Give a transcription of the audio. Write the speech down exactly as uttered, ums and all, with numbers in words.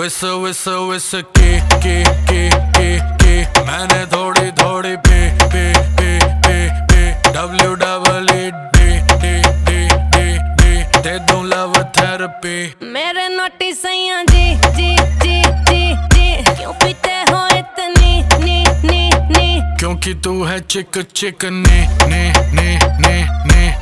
विस विस विस की की की की की मैंने थोड़ी थोड़ी पी पी पी पी पी W double E D D D D D दे दूं लव थेरेपी। मेरे नोटी सैया जी जी जी जी जी क्यों पीते हो इतनी नी नी नी? क्योंकि तू है चिक चिक ने ने ने ने ने